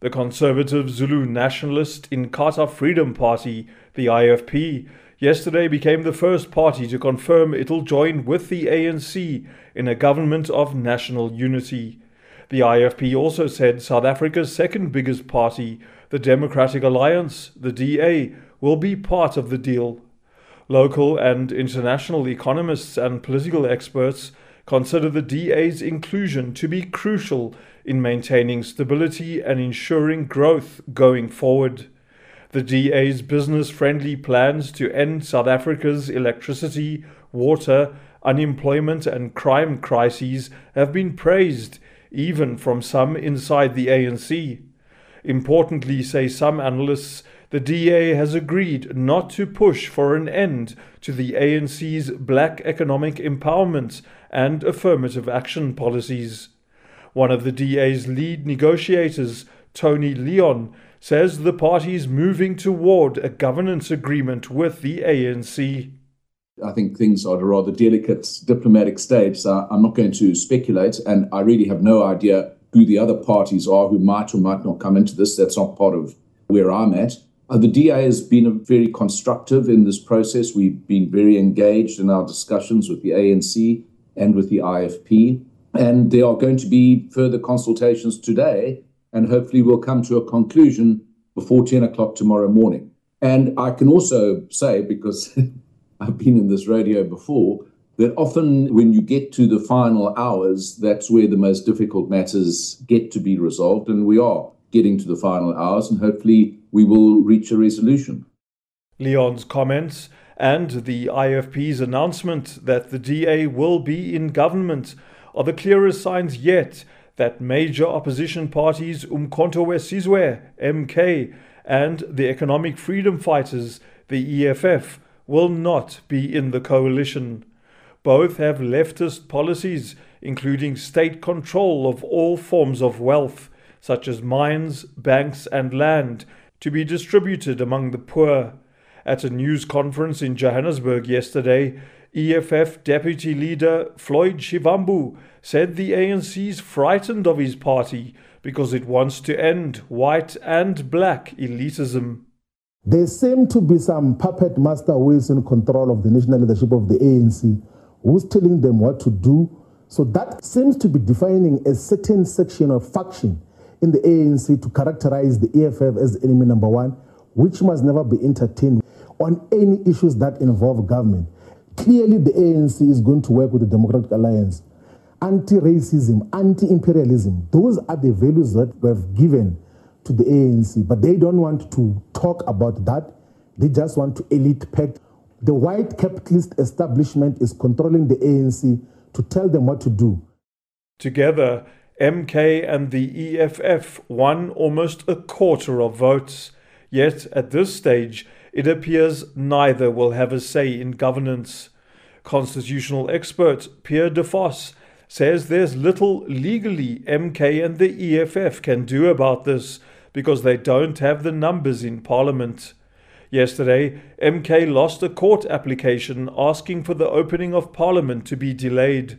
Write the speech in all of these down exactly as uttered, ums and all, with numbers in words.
The conservative Zulu nationalist Inkatha Freedom Party, the I F P, yesterday became the first party to confirm it'll join with the A N C in a government of national unity. The I F P also said South Africa's second biggest party, the Democratic Alliance, the D A, will be part of the deal. Local and international economists and political experts consider the D A's inclusion to be crucial in maintaining stability and ensuring growth going forward. The D A's business-friendly plans to end South Africa's electricity, water, unemployment and crime crises have been praised, even from some inside the A N C. Importantly, say some analysts, the D A has agreed not to push for an end to the A N C's black economic empowerment and affirmative action policies. One of the D A's lead negotiators, Tony Leon, says the party is moving toward a governance agreement with the A N C. I think things are at a rather delicate diplomatic stage, so I'm not going to speculate, and I really have no idea who the other parties are who might or might not come into this. That's not part of where I'm at. Uh, the D A has been very constructive in this process. We've been very engaged in our discussions with the A N C and with the I F P, and there are going to be further consultations today, and hopefully we'll come to a conclusion before ten o'clock tomorrow morning. And I can also say, because I've been in this rodeo before, that often when you get to the final hours, that's where the most difficult matters get to be resolved. And we are getting to the final hours, and hopefully we will reach a resolution. Leon's comments and the I F P's announcement that the D A will be in government are the clearest signs yet that major opposition parties Umkhonto weSizwe, M K, and the Economic Freedom Fighters, the E F F, will not be in the coalition. Both have leftist policies, including state control of all forms of wealth, such as mines, banks and land, to be distributed among the poor. At a news conference in Johannesburg yesterday, E F F Deputy Leader Floyd Shivambu said the A N C's frightened of his party because it wants to end white and black elitism. There seem to be some puppet master who is in control of the national leadership of the A N C, who's telling them what to do. So that seems to be defining a certain section of faction in the A N C to characterize the E F F as enemy number one, which must never be entertained on any issues that involve government. Clearly, the A N C is going to work with the Democratic Alliance. Anti-racism, anti-imperialism, those are the values that we have given to the A N C, but they don't want to talk about that. They just want to elite pact. The white capitalist establishment is controlling the A N C to tell them what to do. Together, M K and the E F F won almost a quarter of votes. Yet, at this stage, it appears neither will have a say in governance. Constitutional expert Pierre de Vos says there's little legally M K and the E F F can do about this because they don't have the numbers in Parliament. Yesterday, M K lost a court application asking for the opening of Parliament to be delayed.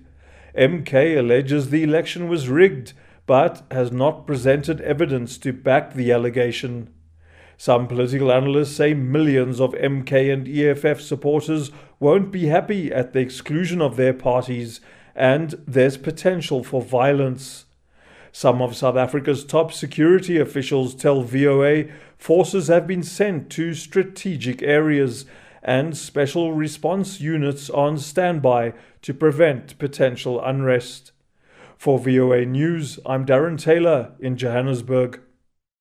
M K alleges the election was rigged, but has not presented evidence to back the allegation. Some political analysts say millions of M K and E F F supporters won't be happy at the exclusion of their parties, and there's potential for violence. Some of South Africa's top security officials tell V O A forces have been sent to strategic areas and special response units on standby to prevent potential unrest. For V O A News, I'm Darren Taylor in Johannesburg.